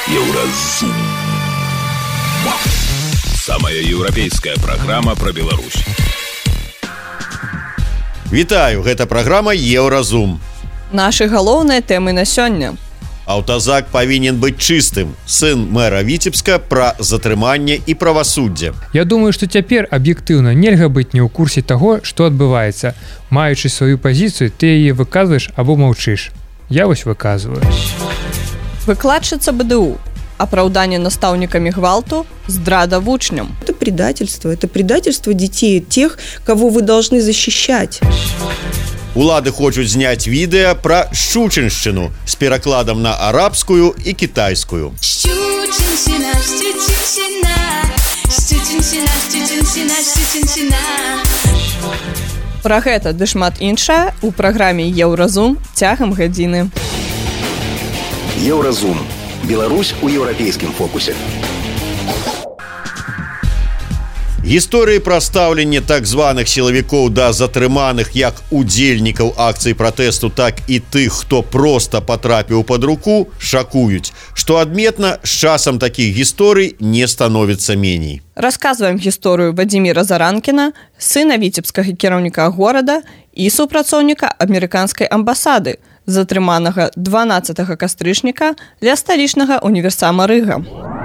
Еўразум. Самая еўрапейская праграма пра Беларусь. Вітаю, гэта праграма Еўразум. Нашы галоўныя тэмы на сёння. Аўтазак павінен быць чыстым. Сын мэра Віцебска пра затрыманне і правасуддзе. Я думаю, што цяпер аб'ектыўна нельга быць не ў курсе таго, што адбываецца. Маючы сваю пазіцыю, ты яе выказваеш або маўчыш. Я вось выказваю. Выкладчыца БДУ. Оправдание наставниками гвалту, здрада вучням. Это предательство детей, тех, кого вы должны защищать. Улады хочуць зняць відэа пра шчучыншчыну з перакладам на арабскую і кітайскую. Пра гэта ды шмат іншае у праграме Еўразум цягам гадзіны. Еўразум. Беларусь у еўрапейскім фокусе. Гісторыі пра стаўленне так званых сілавікоў да затрыманых як удзельнікаў акцый пратэсту, так і тых, хто проста патрапіў пад руку, шакуюць. Што адметна, з часам такіх гісторый не становіцца меней. Расказваем гісторыю Вадзіміра Заранкіна, сына віцебскага кіраўніка горада і супрацоўніка амерыканскай амбасады, затрыманага 12 кастрычніка ля сталічнага універсама Рыга.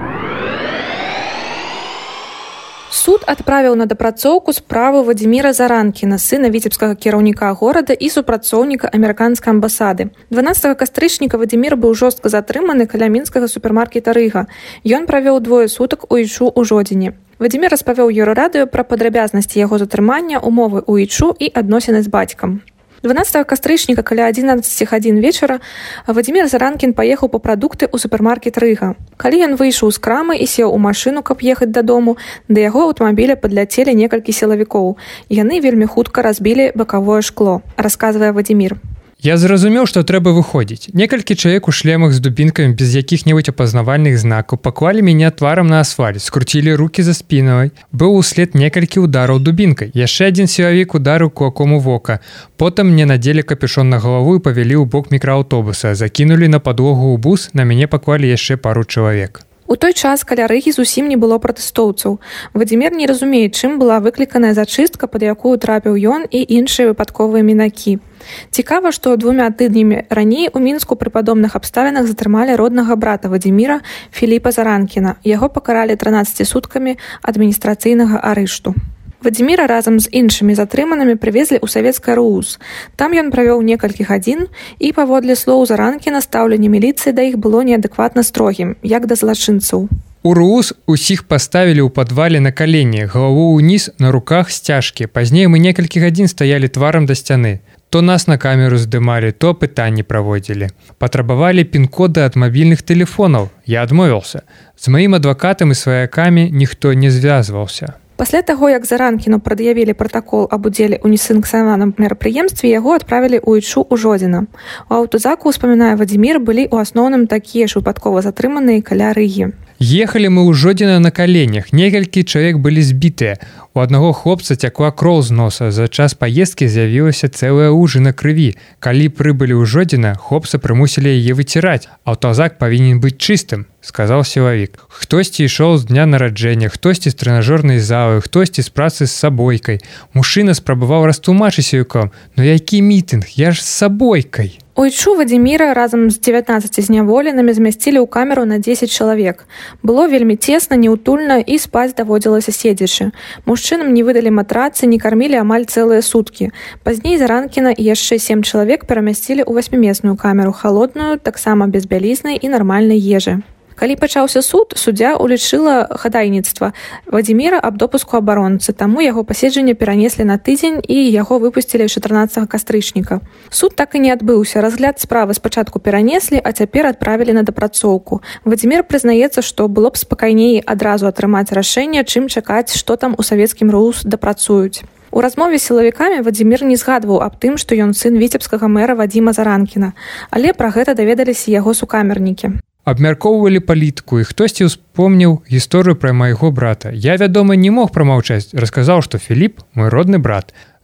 Суд адправіў на дапрацоўку справу Вадзіміра Заранкіна, сына віцебскага кіраўніка горада і супрацоўніка амерыканскай амбасады. 12 кастрычніка Вадзімір быў жорстка затрыманы каля мінскага супермаркета Рыга. Ён правёў 2 сутак у Ічу ў Жодзіне. Вадзімір распавёў Еўрарадыё пра падрабязнасці яго затрымання, умовы ў Ічу і адносіны з бацькам. 12 кастрычніка каля 11 гадзін вечара Вадзімір Заранкін паехаў па прадукты ў супермаркет Рыга. Калі ён выйшаў з крамы і сеў у машыну, каб ехаць дадому, да яго аўтамабіля падляцелі некалькі сілавікоў. Яны вельмі хутка разбілі бакавое шкло, расказвае Вадзімір. Я зразумеў, што трэба выходзіць. Некалькі чалавек у шлемах з дубінкамі без якіх-небудзь апазнавальных знакаў паклалі мяне тварам на асфальт, скруцілі рукі за спінавай. Быў услед некалькі удараў дубінкай. Яшчэ адзін сілавік ударыў кулаком у вока. Потым мне надзелі капюшон на галаву і павялі ў бок мікрааўтобуса. Закінулі на падлогу ў бус, на мяне паклалі яшчэ пару чалавек. У той час каля Рыгі зусім не было пратэстоўцаў. Вадзімір не разумее, чым была выкліканая зачыстка, пад якую трапіў ён і іншыя выпадковыя мінакі. Цікава, што 2 тыднямі раней у Мінску пры падобных абставінах затрымалі роднага брата Вадзіміра Філіпа Заранкіна. Яго пакаралі 13 суткамі адміністрацыйнага арышту. Вадзіміра разам з іншымі затрыманымі прывезлі ў савецкі РУС. Там ён правёў некалькі гадзін і, паводле слоў Заранкіна, стаўленне міліцыі да іх было неадэкватна строгім, як да злачынцаў. У РУС усіх паставілі ў падвале на калені, галаву ўніз, на руках сцяжкі. Пазней мы некалькі гадзін стаялі тварам да сцяны. То нас на камеру здымалі, то пытанні праводзілі. Патрабавалі пін-коды ад мабільных тэлефонаў. Я адмовіўся. З маім адвакатам і сваякамі ніхто не звязваўся. Пасля таго, як Заранкіну прад'явілі пратакол аб удзеле ў несанкцыянаваным мерапрыемстве, яго адправілі ў Ічу ў Жодзіна. У аўтазаку, успамінае Вадзімір, былі ў асноўным такія ж выпадкова затрыманыя каля Рыгі. Ехалі мы ў Жодзіна на каленях. Некалькі чалавек былі збітыя. У аднаго хлопца цякла кроў з носа. За час паездкі з'явілася цэлая лужына крыві. Калі прыбылі ў Жодзіна, хлопца прымусілі яе выціраць. Аўтазак павінен быць чыстым, сказаў сілавік. Хтосьці ішоў з дня нараджэння, хтосьці з трэнажорнай залы, хтосьці з працы з сабойкай. Мужчына спрабаваў растлумачыць сілавікам: «Ну які мітынг, я ж з сабойкай!» У Ічу Вадзіміра разам з 19 зняволенымі змясцілі ў камеру на 10 чалавек. Было вельмі цесна, неўтульна і спаць даводзілася седзячы. Мужчынам не выдалі матрацы, не кармілі амаль цэлыя суткі. Пазней Заранкіна і яшчэ 7 чалавек перамясцілі ў 8-месную камеру, халодную, таксама без бялізны і нармальнай ежы. Калі пачаўся суд, суддзя улічыла хадайніцтва Вадзіміра аб допуску абаронцы, таму яго паседжанне перанеслі на тыдзень і яго выпусцілі 14 кастрычніка. Суд так і не адбыўся. Разгляд справы спачатку перанеслі, а цяпер адправілі на дапрацоўку. Вадзімір прызнаецца, што было б спакайней адразу атрымаць рашэнне, чым чакаць, што там у савецкім РУС дапрацуюць. У размове з сілавікамі Вадзімір не згадваў аб тым, што ён сын віцебскага мэра Вадзіма Заранкіна, але пра гэта даведаліся яго сукамернікі. Абмяркоўвалі палітыку, і хтосьці ўспомніў гісторыю пра майго брата. Я, вядома, не мог прамаўчаць, расказаў, што Філіп – мой родны брат.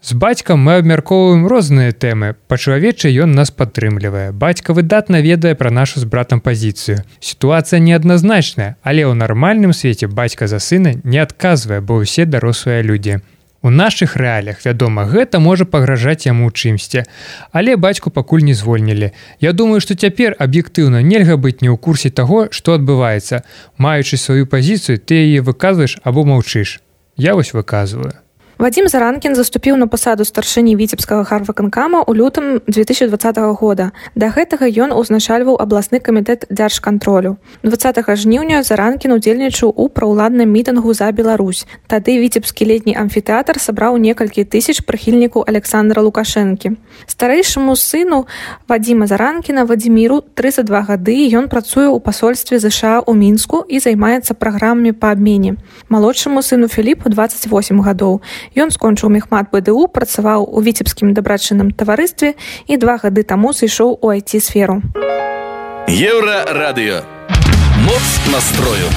З бацькам мы абмяркоўваем розныя тэмы. Па-чалавечы ён нас падтрымлівае. Бацька выдатна ведае пра нашу з братам пазіцыю. Сітуацыя неадназначная, але ў нармальным свеце бацька за сына не адказвае, бо ўсе дарослыя людзі. У нашых рэаліях, вядома, гэта можа пагражаць яму чымсьці. Але бацьку пакуль не звольнілі. Я думаю, што цяпер аб'ектыўна нельга быць не ў курсе таго, што адбываецца. Маючы сваю пазіцыю, ты яе выказваеш або маўчыш. Я вось выказваю. Вадзім Заранкін заступіў на пасаду старшыні віцебскага гарвыканкама ў лютым 2020 года. Да гэтага ён узначальваў абласны камітэт дзяржкантролю. 20 жніўня Заранкін удзельнічаў у праўладным мітынгу за Беларусь. Тады віцебскі летні амфітэатр сабраў некалькі тысяч прыхільнікаў Александра Лукашэнкі. Старэйшаму сыну Вадзіма Заранкіна Вадзіміру 32 гады, ён працуе ў пасольстве ЗША ў Мінску і займаецца праграмамі па абмене. Малодшаму сыну Філіпу 28 гадоў. Ён скончыў мехмат БДУ, працаваў у віцебскім дабрачынным таварыстве і 2 гады таму сышоў у IT-сферу. Еўрарадыё. Моц настрою.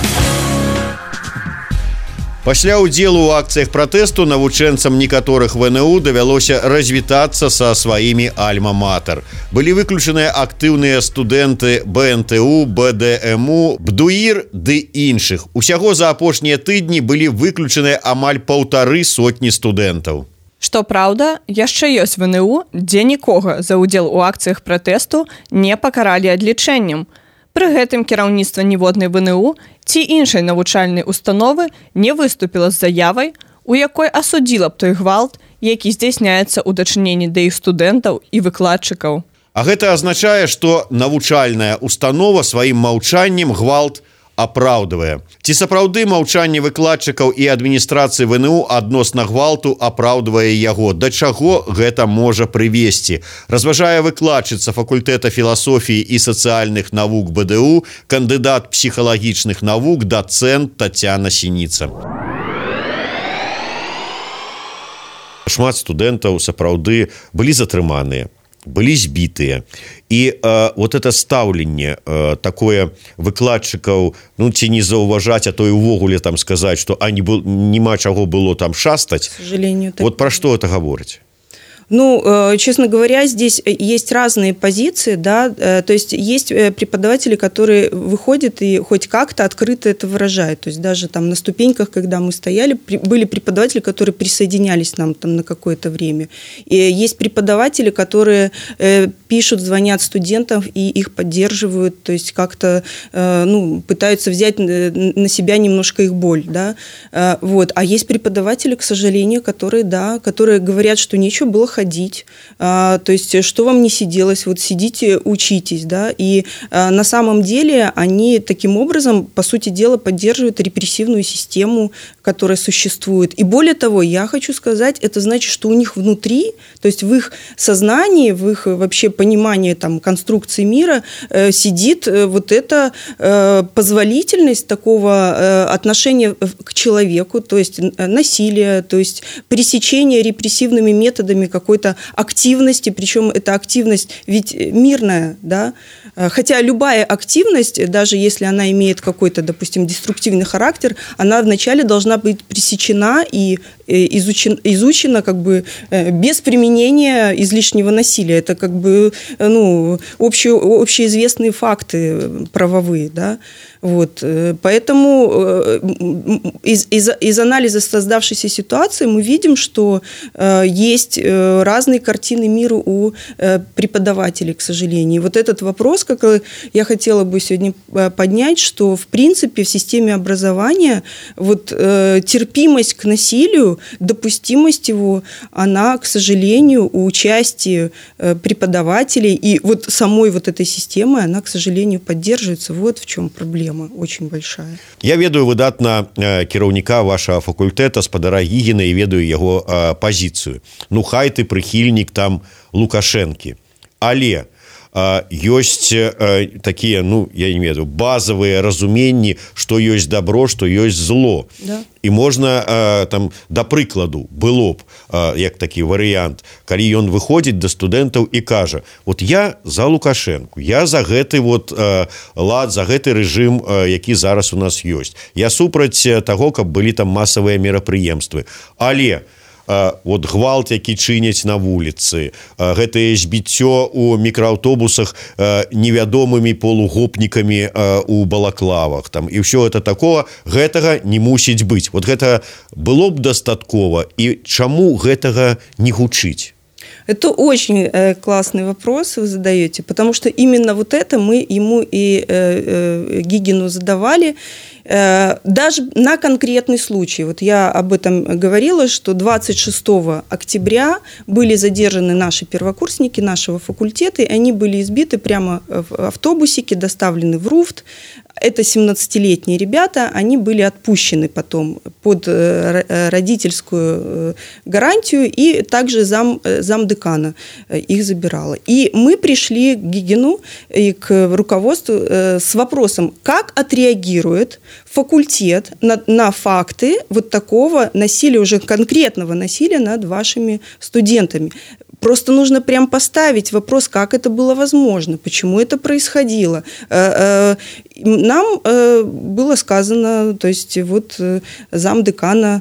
Пасля ўдзелу ў акцыях пратэсту навучэнцам некаторых ВНУ давялося развітацца са сваімі альма-матэр. Былі выключаныя актыўныя студэнты БНТУ, БДМУ, БДУИР ды іншых. Усяго за апошнія тыдні былі выключаныя амаль 150 студэнтаў. Што праўда, яшчэ ёсць ВНУ, дзе нікога за ўдзел у акцыях пратэсту не пакаралі адлічэннем. Пры гэтым кіраўніцтва ніводнай ВНУ ці іншай навучальнай установы не выступіла з заявай, у якой асудзіла б той гвалт, які здзяйсняецца ў дачыненні да іх студэнтаў і выкладчыкаў. А гэта азначае, што навучальная установа сваім маўчаннем гвалт апраўдвае. Ці сапраўды маўчанне выкладчыкаў і адміністрацыі ВНУ адносна гвалту апраўдвае яго? Да чаго гэта можа прывесці? Разважае выкладчыца факультэта філасофіі і сацыяльных навук БДУ, кандыдат псіхалагічных навук, дацэнт Тацяна Сініца. Шмат студэнтаў сапраўды былі затрыманыя, былі збітыя. І вот это стаўленне такое выкладчыкаў, ну ці не заўважаць, а то і ўвогуле там сказаць, што няма чаго было там шастаць. Вот пра што это гаворыць? Ну, честно говоря, здесь есть разные позиции, да, то есть есть преподаватели, которые выходят и хоть как-то открыто это выражают, то есть даже там на ступеньках, когда мы стояли, были преподаватели, которые присоединялись к нам там на какое-то время, и есть преподаватели, которые пишут, звонят студентам и их поддерживают, то есть как-то, ну, пытаются взять на себя немножко их боль, да, вот, а есть преподаватели, к сожалению, которые, да, которые говорят, что нечего было ходить, то есть что вам не сиделось, вот сидите, учитесь, да, и на самом деле они таким образом, по сути дела, поддерживают репрессивную систему, которая существует. И более того, я хочу сказать, это значит, что у них внутри, то есть в их сознании, в их вообще понимании там конструкции мира сидит вот эта позволительность такого отношения к человеку, то есть насилие, то есть пресечение репрессивными методами какой-то активности, причем эта активность ведь мирная, да, хотя любая активность, даже если она имеет какой-то, допустим, деструктивный характер, она вначале должна быть пресечена и изучена как бы без применения излишнего насилия. Это как бы, ну, общеизвестные факты правовые, да. Вот. Поэтому из анализа создавшейся ситуации мы видим, что есть разные картины мира у преподавателей, к сожалению. И вот этот вопрос, как я хотела бы сегодня поднять, что в принципе в системе образования вот терпимость к насилию, допустимость его, она, к сожалению, у части преподавателей и вот самой вот этой системы, она, к сожалению, поддерживается. Вот в чем проблема. Очень большая. Я ведаю выдатна кіраўніка вашага факультэта спадара Гігіна і ведаю яго пазіцыю. Ну хай ты прыхільнік там Лукашэнкі, але ёсць такія, ну я не ведаю, базавыя разуменні, што ёсць добро, што ёсць зло. Да. І можна там, да прыкладу, было б як такі варыянт, калі ён выходзіць да студэнтаў і кажа: вот я за Лукашэнку, я за гэты вот лад, за гэты рэжым, які зараз у нас ёсць, я супраць таго, каб былі там масавыя мерапрыемствы, але вот гвалт, які чыняць на вуліцы, гэтае збіццё у мікрааўтобусах невядомымі полугопнікамі у балаклавах там, і ўсё это такого, гэтага не мусіць быць. Вот гэта было б дастаткова, і чаму гэтага не гучыць? Это очень классный вопрос вы задаете, потому что именно вот это мы ему и Гигину задавали, даже на конкретный случай. Вот я об этом говорила, что 26 октября были задержаны наши первокурсники нашего факультета, и они были избиты прямо в автобусике, доставлены в РУФТ. Это 17-летние ребята, они были отпущены потом под родительскую гарантию, и также замдекана их забирала. И мы пришли к Гигину и к руководству с вопросом, как отреагирует факультет на факты вот такого насилия, уже конкретного насилия над вашими студентами. Просто нужно прям поставить вопрос, как это было возможно, почему это происходило. Нам было сказано, то есть вот замдекана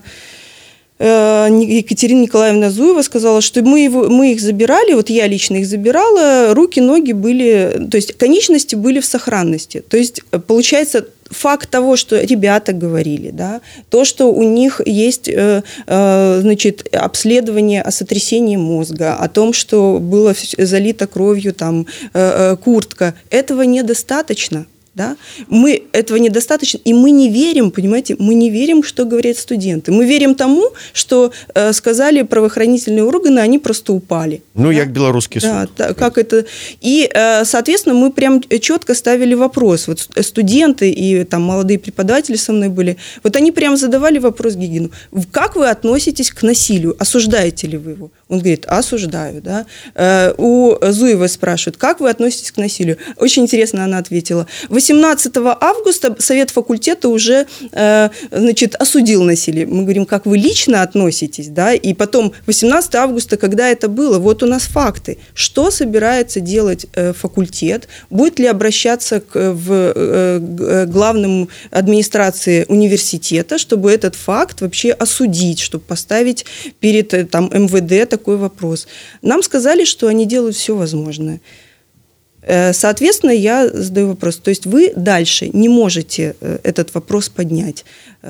Екатерина Николаевна Зуева сказала, что мы их забирали, вот я лично их забирала, руки, ноги были, то есть конечности были в сохранности. То есть получается факт того, что ребята говорили, да, то, что у них есть значит, обследование о сотрясении мозга, о том, что было залито кровью там, куртка, этого недостаточно. Да? Этого недостаточно, и мы не верим, понимаете, мы не верим, что говорят студенты. Мы верим тому, что сказали правоохранительные органы, они просто упали. Ну, да? Как белорусский суд. Да, как это. И, соответственно, мы прям четко ставили вопрос. Вот студенты и там молодые преподаватели со мной были, вот они прям задавали вопрос Гигину. Как вы относитесь к насилию? Осуждаете ли вы его? Он говорит, осуждаю. Да? У Зуевой спрашивают, как вы относитесь к насилию? Очень интересно она ответила. 18 августа совет факультета уже значит, осудил насилие. Мы говорим, как вы лично относитесь, да? И потом 18 августа, когда это было, вот у нас факты. Что собирается делать факультет? Будет ли обращаться в главную администрации университета, чтобы этот факт вообще осудить, чтобы поставить перед там, МВД такой вопрос? Нам сказали, что они делают все возможное. Соответственно, я задаю вопрос. То есть вы дальше не можете этот вопрос поднять.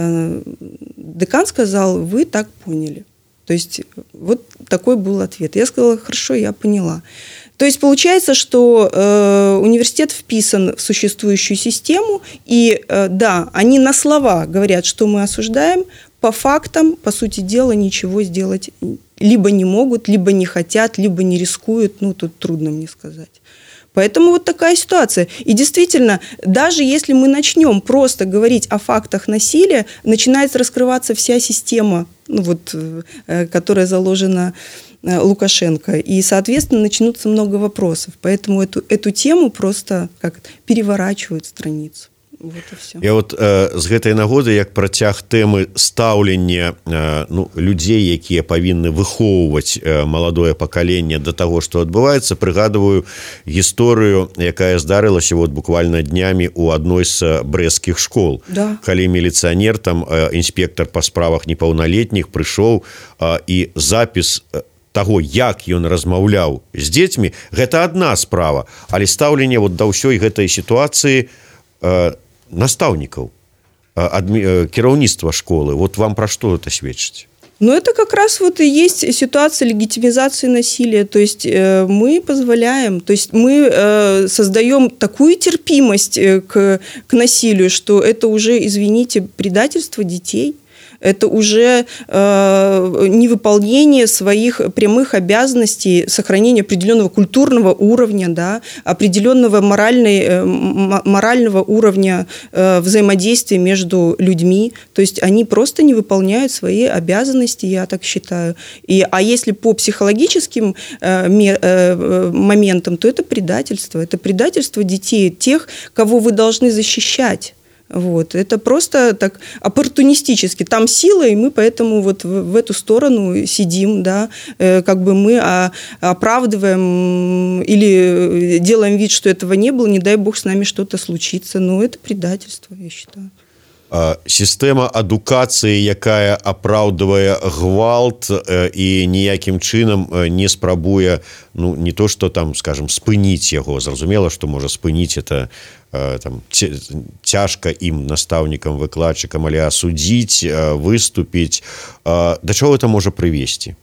Декан сказал, вы так поняли. То есть вот такой был ответ. Я сказала, хорошо, я поняла. То есть получается, что университет вписан в существующую систему, и да, они на слова говорят, что мы осуждаем, по фактам, по сути дела, ничего сделать либо не могут, либо не хотят, либо не рискуют. Ну, тут трудно мне сказать. Поэтому вот такая ситуация. И действительно, даже если мы начнем просто говорить о фактах насилия, начинает раскрываться вся система, ну, вот, которая заложена Лукашенко. И, соответственно, начнутся много вопросов. Поэтому эту тему просто как переворачивают страницу. Вот и все. Я вот з гэтай нагоды, як працяг тэмы стаўлення ну, людзей, якія павінны выхоўваць маладое пакаленне да таго, што адбываецца, прыгадываю гісторыю, якая здарылася вот буквально днямі у адной з брэсцкіх школ. Да. Калі міліцыянер, там інспектор па справах непаўналетніх прыйшоў і запіс таго, як ён размаўляў з дзецьмі, гэта адна справа, але стаўленне вот да ўсёй гэтай сітуацыі настаўнікаў, кіраўніцтва школы. Вот вам про что это сведчыць? Ну, это как раз вот и есть ситуация легитимизации насилия. То есть мы позволяем, то есть мы создаем такую терпимость к насилию, что это уже, извините, предательство детей. Это уже невыполнение своих прямых обязанностей, сохранение определенного культурного уровня, да, определенного морального уровня взаимодействия между людьми. То есть они просто не выполняют свои обязанности, я так считаю. А если по психологическим моментам, то это предательство детей, тех, кого вы должны защищать. Вот. Это просто так оппортунистически. Там сила, и мы поэтому вот в эту сторону сидим, да, как бы мы оправдываем или делаем вид, что этого не было, не дай бог с нами что-то случится. Но это предательство, я считаю. Сістэма адукацыі, якая апраўдвае гвалт і ніякім чынам не спрабуе, ну, не то, што там, скажем, спыніць яго. Зразумела, што можа спыніць это там, цяжка ім, настаўнікам, выкладчыкам, але асудзіць, выступіць. Да чаго это можа прывесці?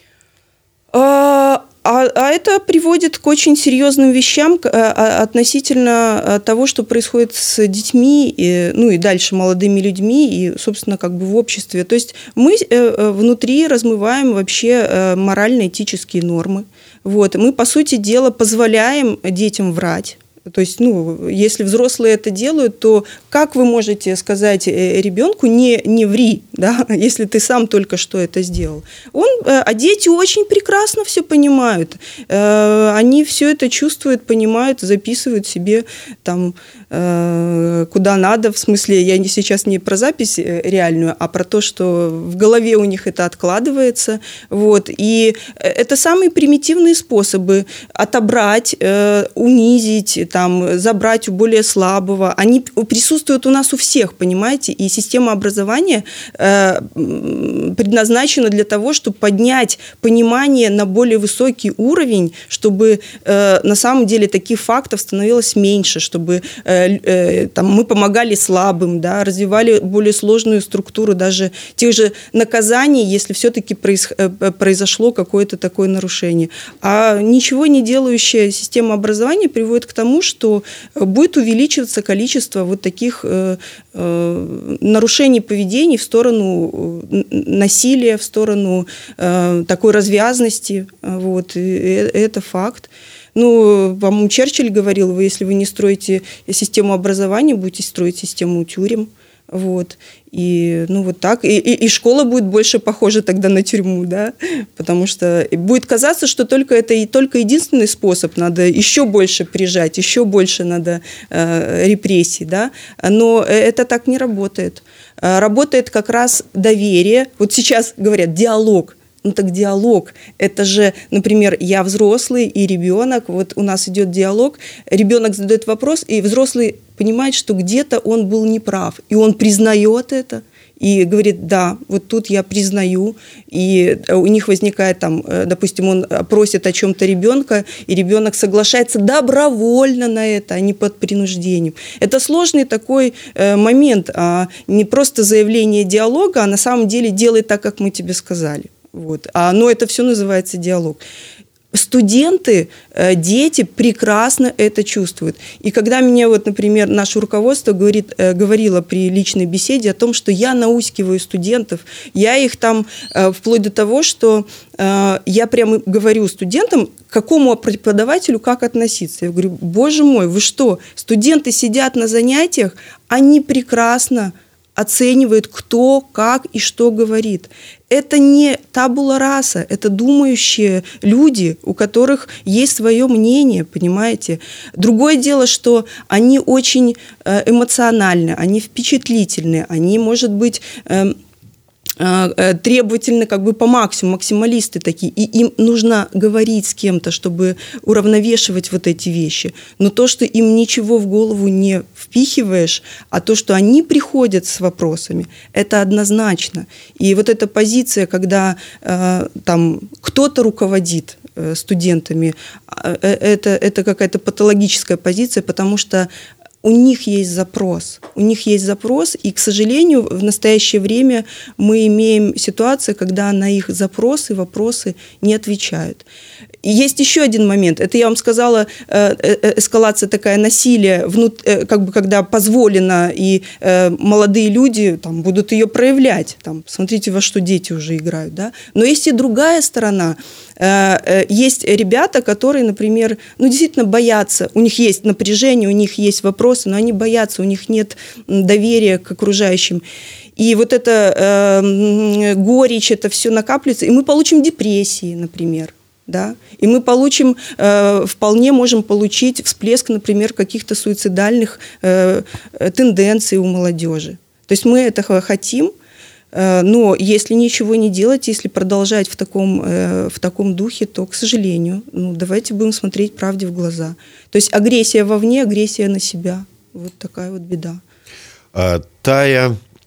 А это приводит к очень серьезным вещам относительно того, что происходит с детьми, ну и дальше молодыми людьми, и, собственно, как бы в обществе. То есть мы внутри размываем вообще морально-этические нормы. Вот. Мы, по сути дела, позволяем детям врать. То есть, ну, если взрослые это делают, то как вы можете сказать ребенку не ври, да, если ты сам только что это сделал? А дети очень прекрасно все понимают. Они все это чувствуют, понимают, записывают себе там куда надо. В смысле, я сейчас не про запись реальную, а про то, что в голове у них это откладывается. Вот. И это самые примитивные способы отобрать, унизить, там, забрать у более слабого. Они присутствуют у нас у всех, понимаете? И система образования предназначена для того, чтобы поднять понимание на более высокий уровень, чтобы на самом деле таких фактов становилось меньше, чтобы там, мы помогали слабым, да, развивали более сложную структуру даже тех же наказаний, если все-таки произошло какое-то такое нарушение. А ничего не делающая система образования приводит к тому, что будет увеличиваться количество вот таких нарушений поведения в сторону насилия, в сторону такой развязности. Вот. И это факт. Ну, по-моему, Черчилль говорил, если вы не строите систему образования, будете строить систему тюрем. Вот. И, ну, вот так. И школа будет больше похожа тогда на тюрьму, да, потому что будет казаться, что только единственный способ, надо еще больше прижать, еще больше надо репрессий, да, но это так не работает. Работает как раз доверие. Вот сейчас говорят диалог. Ну так диалог, это же, например, я взрослый и ребенок, вот у нас идет диалог, ребенок задает вопрос, и взрослый понимает, что где-то он был неправ, и он признает это, и говорит, да, вот тут я признаю, и у них возникает там, допустим, он просит о чем-то ребенка, и ребенок соглашается добровольно на это, а не под принуждением. Это сложный такой момент, не просто заявление диалога, а на самом деле делай так, как мы тебе сказали. Вот. Но это все называется диалог. Студенты, дети прекрасно это чувствуют. И когда мне, вот, например, наше руководство говорило при личной беседе о том, что я наускиваю студентов, я их там, вплоть до того, что я прямо говорю студентам, к какому преподавателю как относиться. Я говорю, боже мой, вы что, студенты сидят на занятиях, они прекрасно оценивают, кто, как и что говорит. Это не табула раса, это думающие люди, у которых есть свое мнение, понимаете. Другое дело, что они очень эмоциональны, они впечатлительны, они, может быть, требовательны как бы по максимуму, максималисты такие, и им нужно говорить с кем-то, чтобы уравновешивать вот эти вещи. Но то, что им ничего в голову не впихиваешь, а то, что они приходят с вопросами, это однозначно. И вот эта позиция, когда там кто-то руководит студентами, это какая-то патологическая позиция, потому что у них есть запрос, и, к сожалению, в настоящее время мы имеем ситуацию, когда на их запросы, вопросы не отвечают. И есть еще один момент, это я вам сказала, эскалация такая насилия, как бы когда позволено, и молодые люди там, будут ее проявлять, там, смотрите, во что дети уже играют, да? Но есть и другая сторона. Есть ребята, которые, например, действительно боятся, у них есть напряжение, у них есть вопросы, но они боятся, у них нет доверия к окружающим. И вот это горечь, это все накапливается, и мы получим депрессии, например. Да? И мы вполне можем получить всплеск, например, каких-то суицидальных тенденций у молодежи. То есть мы этого хотим, но если ничего не делать, если продолжать в таком духе, то, к сожалению, давайте будем смотреть правде в глаза. То есть агрессия вовне, агрессия на себя. Вот такая вот беда. Тая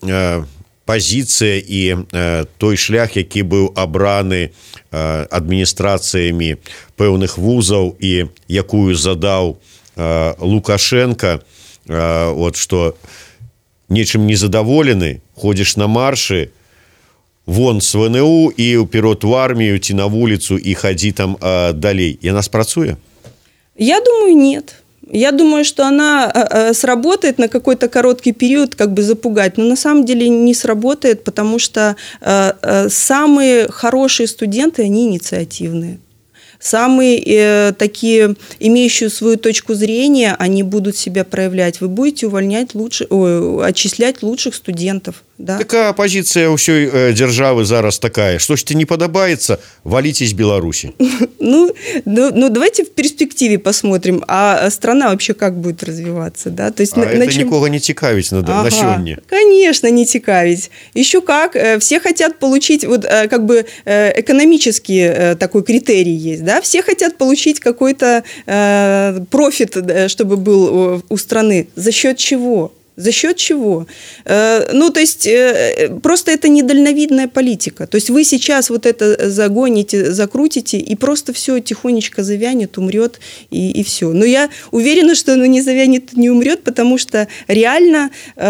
пазіцыя і той шлях, які быў абраны адміністрацыямі пэўных вузаў і якую задаў Лукашенко, вот што нечым не задаволены, ходзіш на маршы, вон з ВНУ і ўперад у армію ці на вуліцу і хадзі там далей. Яна спрацуе? Я думаю, нет. Я думаю, что она сработает на какой-то короткий период, как бы запугать, но на самом деле не сработает, потому что самые хорошие студенты, они инициативные. Самые такие, имеющие свою точку зрения, они будут себя проявлять. Вы будете отчислять лучших студентов. Да? Такая позиция ўсёй державы зараз такая. Что ж тебе не подобается, валите из Беларуси. Ну, давайте в перспективе посмотрим, а страна вообще как будет развиваться. Да? То есть, это никого не цікавить на сегодня. Конечно, не цікавить. Еще как. Все хотят получить, вот как бы экономический такой критерий есть. Да? Все хотят получить какой-то профит, чтобы был у страны. За счет чего? За счет чего? Ну, то есть, просто это недальновидная политика. То есть, вы сейчас вот это загоните, закрутите, и просто все тихонечко завянет, умрет, и все. Но я уверена, что оно не завянет, не умрет, потому что реально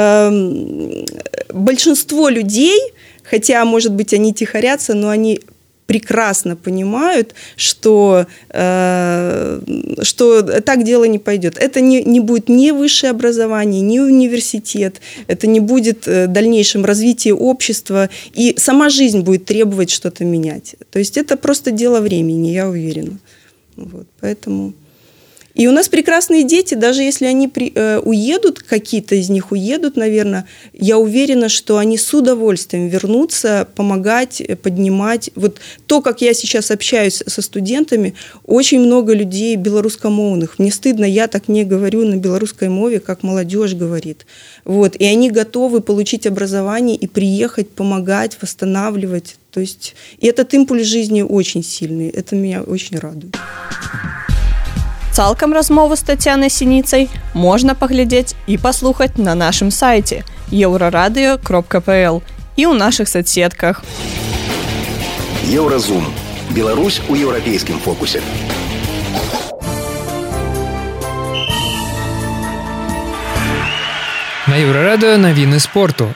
большинство людей, хотя, может быть, они тихорятся, но они прекрасно понимают, что так дело не пойдет. Это не будет ни высшее образование, ни университет, это не будет дальнейшем развития общества, и сама жизнь будет требовать что-то менять. То есть это просто дело времени, я уверена. Вот, поэтому... И у нас прекрасные дети, даже если они уедут, какие-то из них уедут, наверное, я уверена, что они с удовольствием вернутся, помогать, поднимать. Вот то, как я сейчас общаюсь со студентами, очень много людей белорусскомовных. Мне стыдно, я так не говорю на белорусской мове, как молодежь говорит. Вот. И они готовы получить образование и приехать, помогать, восстанавливать. То есть, и этот импульс жизни очень сильный. Это меня очень радует. Цалкам размову з Тацянай Сініцай можна паглядзець і паслухаць на нашым сайце euraradio.pl і ў нашых соцсетках. Еўразум. Беларусь у еўрапейскім фокусе. На Еўрарадыё навіны спорту.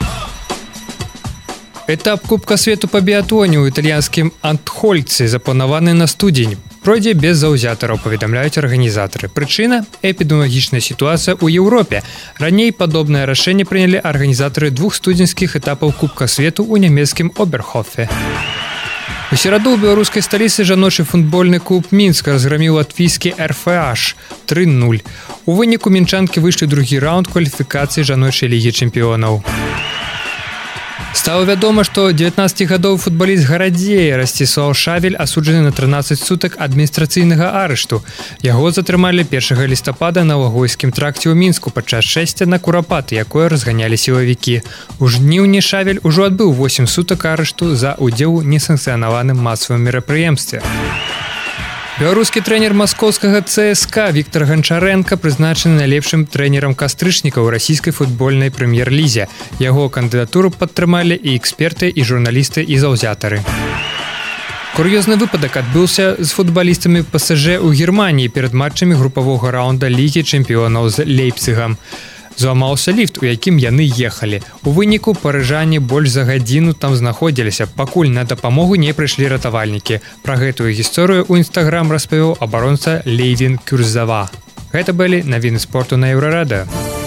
Этап Кубка свету па біатлоне ў італьянскім Антхольцы запланаваны на студзень. Пройдзе без заўзятараў, паведамляюць арганізатары. Прычына – эпідэміялагічная сітуацыя ў Еўропе. Раней падобнае рашэнне прынялі арганізатары двух студзеньскіх этапаў Кубка свету ў нямецкім Оберхофе. У сераду ў беларускай сталіцы жаночы футбольны клуб Мінск разграміў латвійскі РФХ 3-0. У выніку мінчанкі выйшлі ў другі раунд кваліфікацыі жаночай лігі чэмпіёнаў. Стало вядома, што 19-гадовы футбаліст Гарадзея Расціслаў Шавель асуджаны на 13 сутак адміністрацыйнага арышту. Яго затрымалі 1 лістапада на Лагойскім тракце ў Мінску падчас шэсця на курапаты, якое разганялі сілавікі. У жніўні Шавель ужо адбыў 8 сутак арышту за ўдзел у несанкцыянаваным масавым мерапрыемстве. Беларускі трэнер маскоўскага ЦСКА Віктор Ганчаренко прызначаны найлепшым трэнерам кастрычніка ў расійскай футбольнай прэм'ер-лізе. Яго кандыдатуру падтрымалі і эксперты, і журналісты, і заўзятары. Кур'ёзны выпадак адбыўся з футбалістамі ПСЖ ў Германіі перад матчамі групавога раунда Лігі чэмпіёнаў з Лейпцігам. Зламаўся ліфт, у якім яны ехалі. У выніку парыжане больш за гадзіну там знаходзіліся, пакуль на дапамогу не прыйшлі ратавальнікі. Пра гэтую гісторыю ў Інстаграм распавёў абаронца Лейвін Кюрзава. Гэта былі навіны спорту на Еўрарадыё.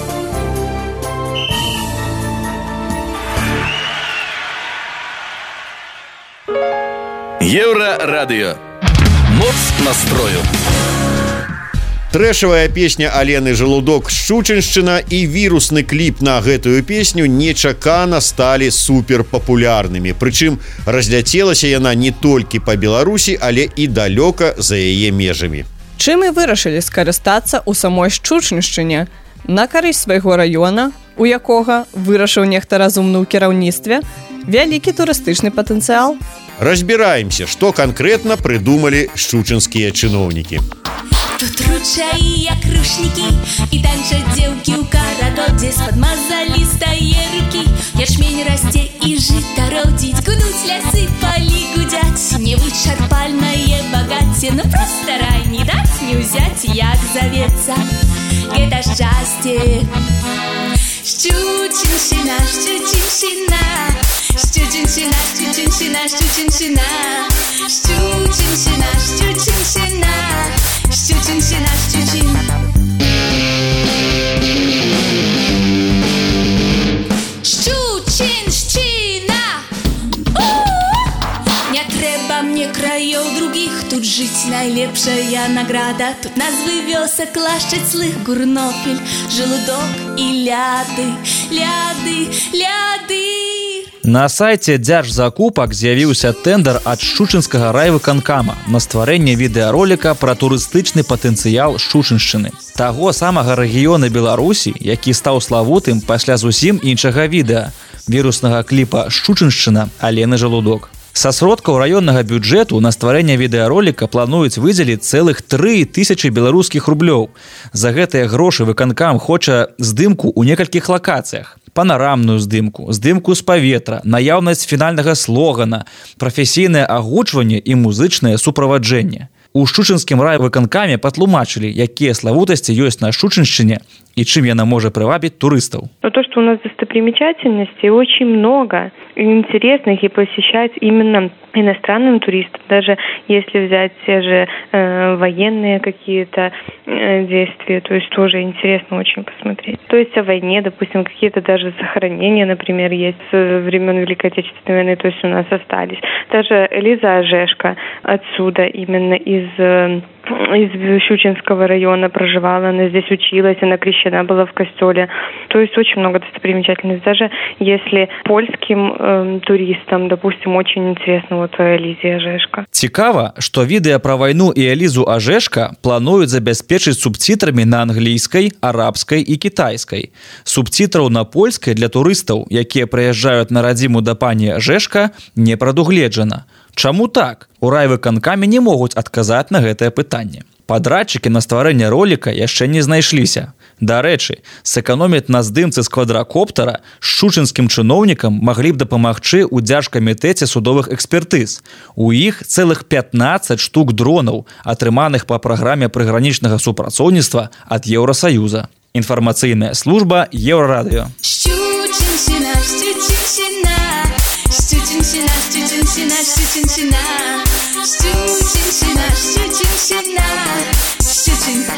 Еўрарадыё. Моц настрою. Трэшавая песня Алены Жалудок «Шчучыншчына» і вірусны кліп на гэтую песню нечакана сталі суперпапулярнымі. Прычым разляцелася яна не толькі па Беларусі, але і далёка за яе межамі. Чым і вырашылі скарыстацца ў самой Шчучыншчыне? На карысць свайго раёна, у якога вырашыў нехта разумны ў кіраўніцтве, вялікі турыстычны патэнцыял. Разбіраемся, што канкрэтна прыдумалі шчучынскія чыноўнікі. Тут ручаі, як рушнікі, і танчаць дзеўкі ў карагодзе, з-пад мазалістае рукі. Ячмень не расце і жыта родзіць, гудуць лясы, палі гудзяць, невычарпальнае багацце, ну проста рай не даць, не ўзяць, як завецца гэта шчасце. Щучинщина, щучинщина, щучинщина, щучинщина, щучинщина, щучинщина, щучинщина, щучинщина, щучин. Щучинщина. Не трэба мне краёў другіх, тут жыць найлепшая награда. Тут назвы вёсак, лашчаць слых, Гурнопіль, Жалудок і ляды, ляды, ляды. На сайце Дзяржзакупак з'явіўся тэндар ад Шчучынскага райвыканкама на стварэнне відэароліка пра турыстычны патэнцыял Шчучыншчыны. Таго самага рэгіёна Беларусі, які стаў славутым пасля зусім іншага відэа – віруснага кліпа «Шчучыншчына» Алены Жалудок. Са сродкаў раённага бюджэту на стварэнне відэароліка плануюць выдзеліць цэлых 3000 беларускіх рублёў. За гэтыя грошы выканкам хоча здымку ў некалькіх лакацыях. Панарамную здымку, здымку з паветра, наяўнасць фінальнага слогана, прафесійнае агучванне і музычнае суправаджэнне. У Шчучынскім райвыканкаме патлумачылі, якія славутасці ёсць на Шчучыншчыне и чем она может привабить туристов. Но то, что у нас достопримечательностей очень много, и интересных, и посещать именно иностранным туристам, даже если взять те же военные какие-то действия, то есть тоже интересно очень посмотреть. То есть о войне, допустим, какие-то даже захоронения, например, есть с времен Великой Отечественной войны, то есть у нас остались. Даже Лиза Ожешко отсюда, именно из Щучинского района проживала, она здесь училась, она крещена была в костеле. То есть очень много достопримечательностей. Даже если польским туристам, допустим, очень интересно вот о Лизе Ожешко. Цікава, што відэа пра вайну і Элізу Ожешка плануюць забяспечыць субцітрамі на англійскай, арабскай і кітайскай. Субцітраў на польскай для турыстаў, якія прыязджаюць на радзіму да пані Ожешка, не прадугледжана. Чаму так? У райвыканкаме не могуць адказаць на гэтае пытанне. Падрадчыкі на стварэнне роліка яшчэ не знайшліся. Дарэчы, сэканоміць на здымцы з квадракоптара шчучынскім чыноўнікам маглі б дапамагчы ў дзяржкамітэце судовых экспертыз. У іх цэлых 15 штук дронаў, атрыманых па праграме прыгранічнага супрацоўніцтва ад Еўрасаюза. Інфармацыйная служба Еўрарадыё. Щучинщина, Щучинщина, Щучинщина, Щучинщина, Щучинщина, Щучинщина, Щучинщина, Щучинщина,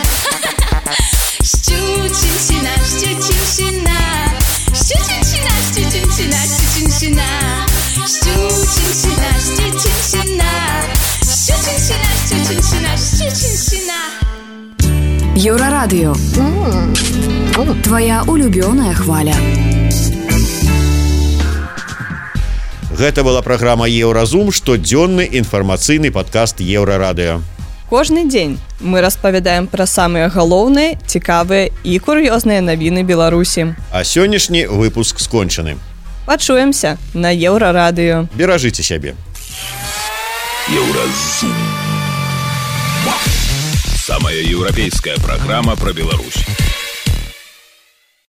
Щучинщина, Щучинщина, Щучинщина, Щучинщина, Щучинщина, Щучинщина, Щучинщина, Щучинщина, Щучинщина, Щучинщина. Еўрарадыё. Твоя улюбёная хваля. Гэта была праграма Еўразум, штодзённы інфармацыйны падкаст Еўрарадыё. Кожны дзень мы распавядаем пра самыя галоўныя, цікавыя і кур'ёзныя навіны Беларусі. А сённяшні выпуск скончаны. Пачуемся на Еўрарадыё. Беражыце сябе. Еўразум. Самая еўрапейская программа про Беларусь.